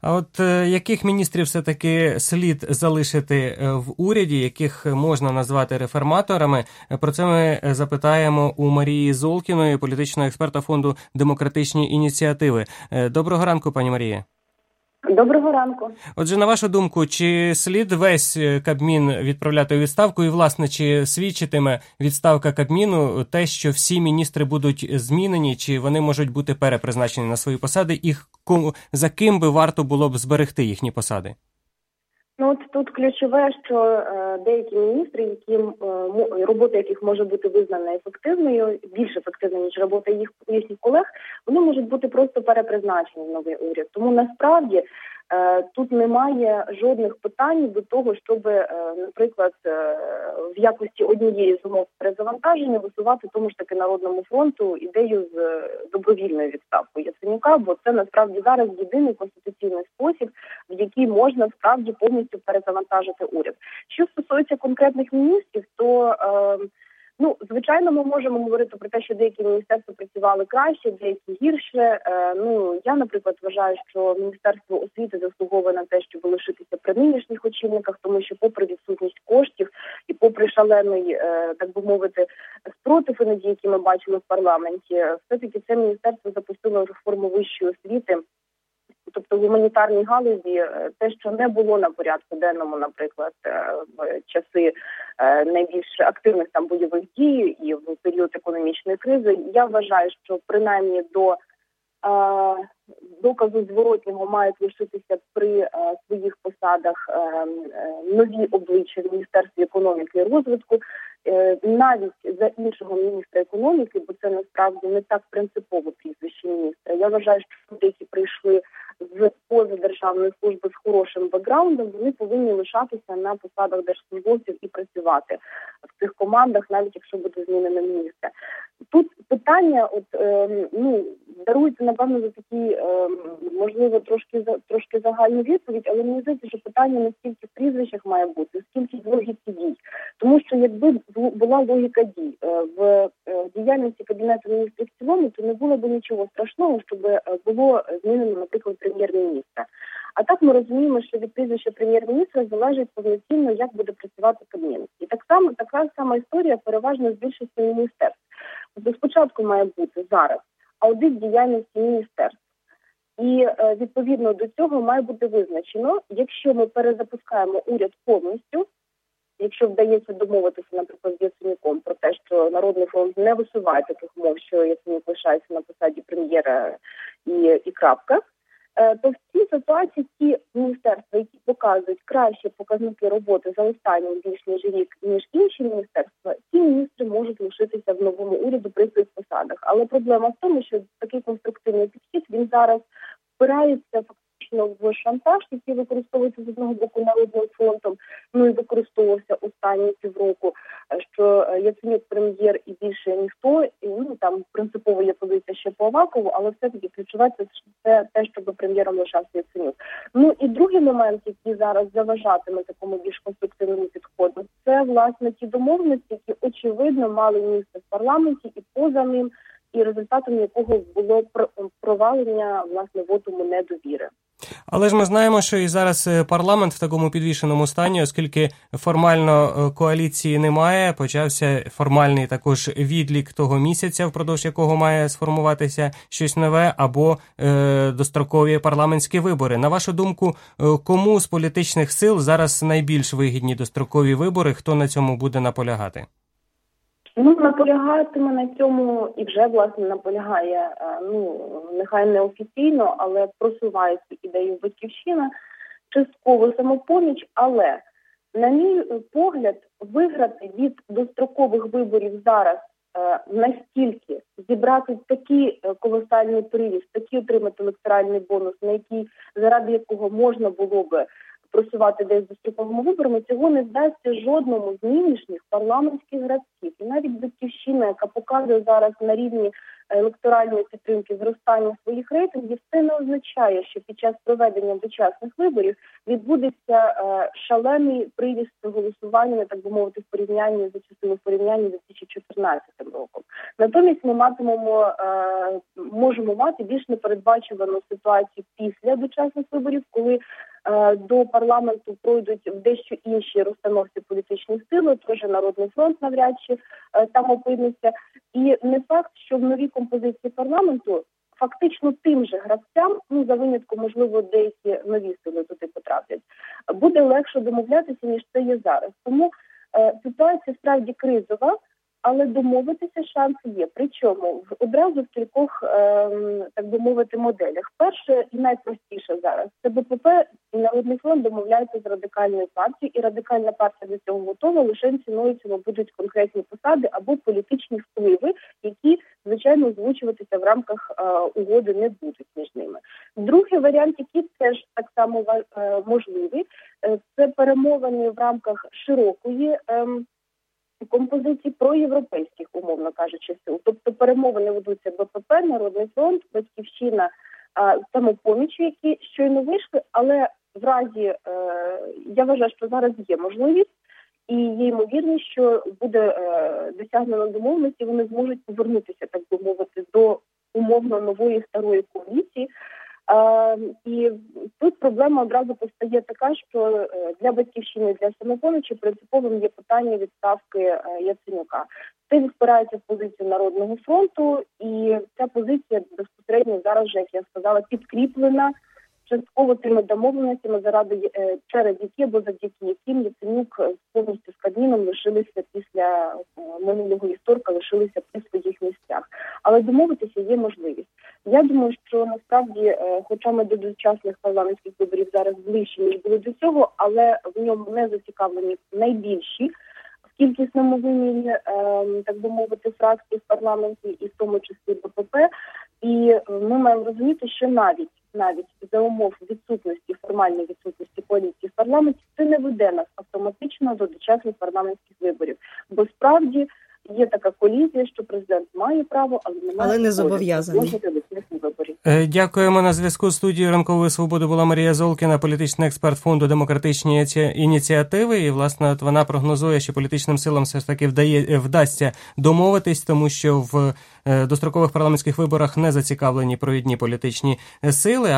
А от яких міністрів все-таки слід залишити в уряді, яких можна назвати реформаторами? Про це ми запитаємо у Марії Золкіної, політичного експерта фонду «Демократичні ініціативи». Доброго ранку, пані Марія. Доброго ранку. Отже, на вашу думку, чи слід весь Кабмін відправляти у відставку? І, власне, чи свідчитиме відставка Кабміну те, що всі міністри будуть змінені, чи вони можуть бути перепризначені на свої посади? І за ким би варто було б зберегти їхні посади? От тут ключове, що деякі міністри, робота яких може бути визнана ефективною, більш ефективною, ніж робота їхніх колег, вони можуть бути просто перепризначені в новий уряд. Тому насправді тут немає жодних питань до того, щоб, наприклад, в якості однієї з умов перезавантаження висувати тому ж таки Народному фронту ідею з добровільною відставкою Яценюка, бо це насправді зараз єдиний конституційний спосіб, в який можна справді повністю перезавантажити уряд. Що стосується конкретних міністрів, то звичайно, ми можемо говорити про те, що деякі міністерства працювали краще, деякі гірше. Я, наприклад, вважаю, що Міністерство освіти заслуговує на те, щоб лишитися при нинішніх очільниках, тому що попри відсутність коштів і попри шалений, так би мовити, спротив, іноді, які ми бачили в парламенті, все-таки це міністерство запустило реформу вищої освіти. Тобто в гуманітарній галузі те, що не було на порядку денному, наприклад, в часи найбільш активних там бойових дій і в період економічної кризи, я вважаю, що принаймні до доказу зворотнього мають лишитися при своїх посадах нові обличчя в Міністерстві економіки і розвитку, навіть за іншого міністра економіки, бо це насправді не так принципово прізвище міністра. Я вважаю, що люди, які прийшли з позадержавної служби з хорошим бекграундом, вони повинні лишатися на посадах держслужбовців і працювати в цих командах, навіть якщо буде змінено міністра. Тут питання, дарується, напевно, за такі, можливо, трошки загальну відповідь, але мені здається, що питання не стільки в прізвищах має бути, скільки в логіці дій. Тому що якби була логіка дій в діяльності Кабінету міністрів в цілому, то не було б нічого страшного, щоб було змінено, наприклад, прем'єр-міністра. А так ми розуміємо, що від прізвища прем'єр-міністра залежить повноцінно, як буде працювати Кабмін. І така сама історія переважно з більшістю міністерств. Тобто спочатку має бути зараз аудит діяльності міністерств. І відповідно до цього має бути визначено, якщо ми перезапускаємо уряд повністю, якщо вдається домовитися, наприклад, з Яценюком про те, що Народний фронт не висуває таких умов, що Яценюк лишається на посаді прем'єра і крапка, то в цій ситуації ті міністерства, які показують кращі показники роботи за останній більш ніж рік, ніж інші міністерства, ці міністри можуть лишитися в новому уряді при своїх посадах. Але проблема в тому, що такий конструктивний підхід, він зараз впирається фактично в шантаж, який використовується з одного боку Народним фронтом, і використовувався останні півроку, що Яценюк прем'єр і більше ніхто, і там принципово є позиція ще по Авакову, але все-таки ключове це те, щоб прем'єром лишався Яценюк. І другий момент, який зараз заважатиме такому більш конструктивному підходу, це, власне, ті домовленості, які, очевидно, мали місце в парламенті і поза ним, і результатом якого було провалення, власне, вотуму недовіри. Але ж ми знаємо, що і зараз парламент в такому підвішеному стані, оскільки формально коаліції немає, почався формальний також відлік того місяця, впродовж якого має сформуватися щось нове, або дострокові парламентські вибори. На вашу думку, кому з політичних сил зараз найбільш вигідні дострокові вибори, хто на цьому буде наполягати? Наполягатиме на цьому і вже, власне, наполягає, нехай не офіційно, але просуває цю ідею Батьківщина, частково Самопоміч, але, на мій погляд, виграти від дострокових виборів зараз настільки, зібрати такий колосальний привіз, такий отримати електоральний бонус, заради якого можна було би просувати десь достроковими виборами, цього не вдасться жодному з нинішніх парламентських гравців. І навіть Батьківщина, яка показує зараз на рівні електоральної підтримки зростання своїх рейтингів, це не означає, що під час проведення дочасних виборів відбудеться шалений приріст голосування, так би мовити, в порівнянні за часовим порівнянні з 2014 роком. Натомість ми можемо мати більш непередбачувану ситуацію після дочасних виборів, коли до парламенту пройдуть в дещо інші розстановці політичних сил, тож Народний фронт навряд чи там опиниться. І не факт, що в новій композиції парламенту фактично тим же гравцям, за винятком, можливо, деякі нові сили туди потраплять, буде легше домовлятися, ніж це є зараз. Тому ситуація справді кризова, але домовитися шанси є. Причому одразу в кількох, так би мовити, моделях. Перше і найпростіше зараз – це БПП і Народний фронт домовляються з Радикальною партією, і Радикальна партія до цього готова, лише ціною цього будуть конкретні посади або політичні впливи, які, звичайно, озвучуватися в рамках угоди не будуть між ними. Другий варіант, який теж так само можливий, це перемовини в рамках широкої композиції проєвропейських, умовно кажучи, сил. Тобто перемовини ведуться БПП, Народний фронт, Батьківщина, Самопоміч, які щойно вийшли, але в разі, я вважаю, що зараз є можливість і є ймовірність, що буде досягнено домовленості, вони зможуть повернутися, так би мовити, до умовно нової старої коаліції. І тут проблема одразу постає така, що для Батьківщини, для Самопомічі принциповим є питання відставки Яценюка. Це спирається в позицію Народного фронту, і ця позиція безпосередньо зараз вже, як я сказала, підкріплена частково тими домовленостями, через які або завдяки яким Яценюк повністю з Кабміном лишилися після минулого вівторка, лишилися при своїх місцях. Але домовитися є можливість. Я думаю, що насправді, хоча ми до дочасних парламентських виборів зараз ближче, ніж були до цього, але в ньому не зацікавлені найбільші в кількісному вимірі, так би мовити, фракції в парламенті, і в тому числі БПП. І ми маємо розуміти, що навіть за умов відсутності, формальної відсутності коаліції в парламенті, це не веде нас автоматично до дочасних парламентських виборів. Бо справді є така колізія, що президент має право, але не зобов'язаний. Дякуємо. На зв'язку з студією «Ранкової свободи» була Марія Золкіна, політичний експерт фонду «Демократичні ініціативи». І, власне, от вона прогнозує, що політичним силам все ж таки вдасться домовитись, тому що в дострокових парламентських виборах не зацікавлені провідні політичні сили.